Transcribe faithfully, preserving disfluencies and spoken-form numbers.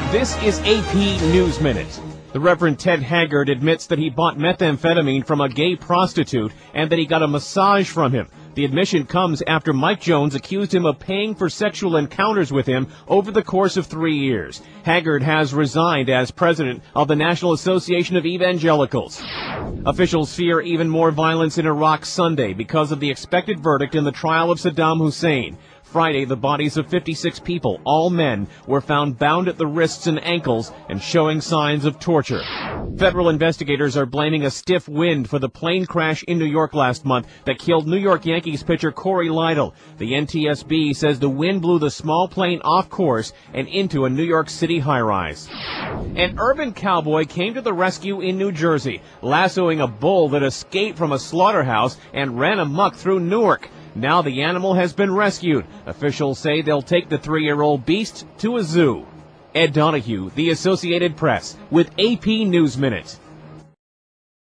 This is A P News Minute. The Reverend Ted Haggard admits that he bought methamphetamine from a gay prostitute and that he got a massage from him. The admission comes after Mike Jones accused him of paying for sexual encounters with him over the course of three years. Haggard has resigned as president of the National Association of Evangelicals. Officials fear even more violence in Iraq Sunday because of the expected verdict in the trial of Saddam Hussein. Friday, the bodies of fifty-six people, all men, were found bound at the wrists and ankles and showing signs of torture. Federal investigators are blaming a stiff wind for the plane crash in New York last month that killed New York Yankees pitcher Corey Lidle. The N T S B says the wind blew the small plane off course and into a New York City high-rise. An urban cowboy came to the rescue in New Jersey, lassoing a bull that escaped from a slaughterhouse and ran amok through Newark. Now the animal has been rescued. Officials say they'll take the three-year-old beast to a zoo. Ed Donahue, The Associated Press, with A P News Minute.